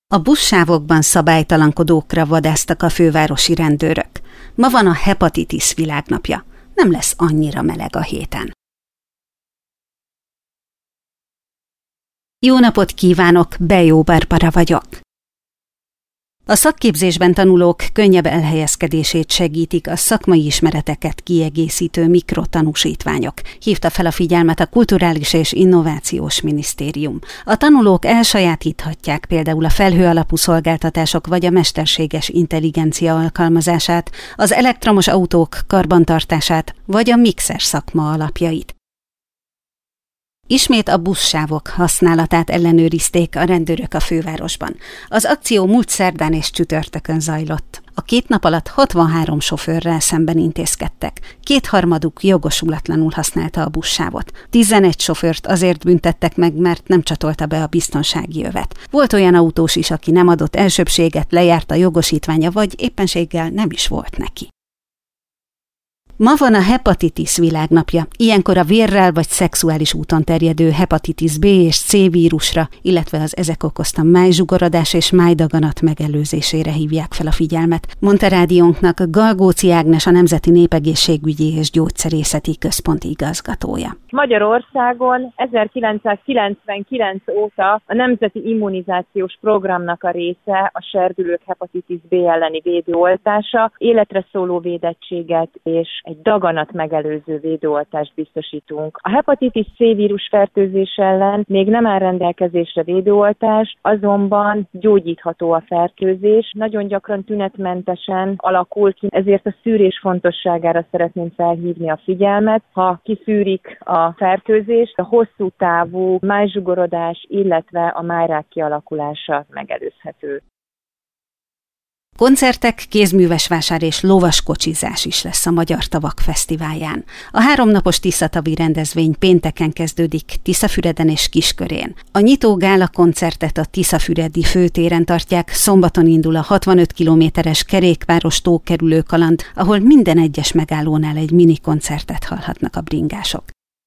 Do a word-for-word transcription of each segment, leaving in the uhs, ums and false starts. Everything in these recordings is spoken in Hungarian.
A buszsávokban szabálytalankodókra vadásztak a fővárosi rendőrök. Ma van a hepatitis világnapja. Nem lesz annyira meleg a héten. Jó napot kívánok, Bejó Barbara vagyok. A szakképzésben tanulók könnyebb elhelyezkedését segítik a szakmai ismereteket kiegészítő mikrotanúsítványok, hívta fel a figyelmet a Kulturális és Innovációs Minisztérium. A tanulók elsajátíthatják például a felhőalapú szolgáltatások vagy a mesterséges intelligencia alkalmazását, az elektromos autók karbantartását vagy a mixer szakma alapjait. Ismét a buszsávok használatát ellenőrizték a rendőrök a fővárosban. Az akció múlt szerdán és csütörtökön zajlott. A két nap alatt hatvanhárom sofőrrel szemben intézkedtek. Kétharmaduk jogosulatlanul használta a buszsávot. tizenegy sofőrt azért büntettek meg, mert nem csatolta be a biztonsági övet. Volt olyan autós is, aki nem adott elsőbséget, lejárt a jogosítványa, vagy éppenséggel nem is volt neki. Ma van a hepatitis világnapja, ilyenkor a vérrel vagy szexuális úton terjedő hepatitis B és C vírusra, illetve az ezek okozta májzsugorodás és májdaganat megelőzésére hívják fel a figyelmet, mondta rádiónknak Galgóci Ágnes, a Nemzeti Népegészségügyi és Gyógyszerészeti Központ igazgatója. Magyarországon ezerkilencszázkilencvenkilenc óta a Nemzeti Immunizációs Programnak a része a serdülők hepatitis B elleni védőoltása, életre szóló védettséget és egy daganat megelőző védőoltást biztosítunk. A hepatitis C vírus fertőzés ellen még nem áll rendelkezésre védőoltás, azonban gyógyítható a fertőzés, nagyon gyakran tünetmentesen alakul ki, ezért a szűrés fontosságára szeretném felhívni a figyelmet. Ha kiszűrik a fertőzést, a hosszú távú májzsugorodás, illetve a májrák kialakulása megelőzhető. Koncertek, kézművesvásár és lovaskocsizás is lesz a Magyar Tavak Fesztiválján. A háromnapos Tiszatavi rendezvény pénteken kezdődik Tiszafüreden és Kiskörén. A nyitó gála koncertet a Tiszafüredi főtéren tartják, szombaton indul a hatvanöt kilométeres kerékpáros tókerülő kaland, ahol minden egyes megállónál egy mini koncertet hallhatnak a bringások.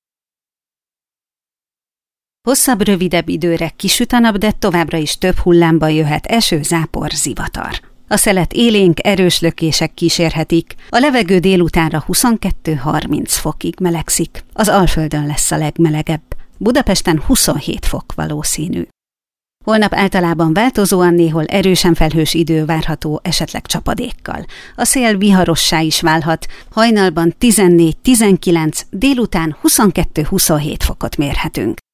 Hosszabb, rövidebb időre kisüt a nap, de továbbra is több hullámban jöhet eső, zápor, zivatar. A szelet élénk, erős lökések kísérhetik, a levegő délutánra huszonkettő-harminc fokig melegszik. Az Alföldön lesz a legmelegebb, Budapesten huszonhét fok valószínű. Holnap általában változóan, néhol erősen felhős idő várható, esetleg csapadékkal. A szél viharossá is válhat, hajnalban tizennégy-tizenkilenc, délután huszonkettő-huszonhét fokot mérhetünk.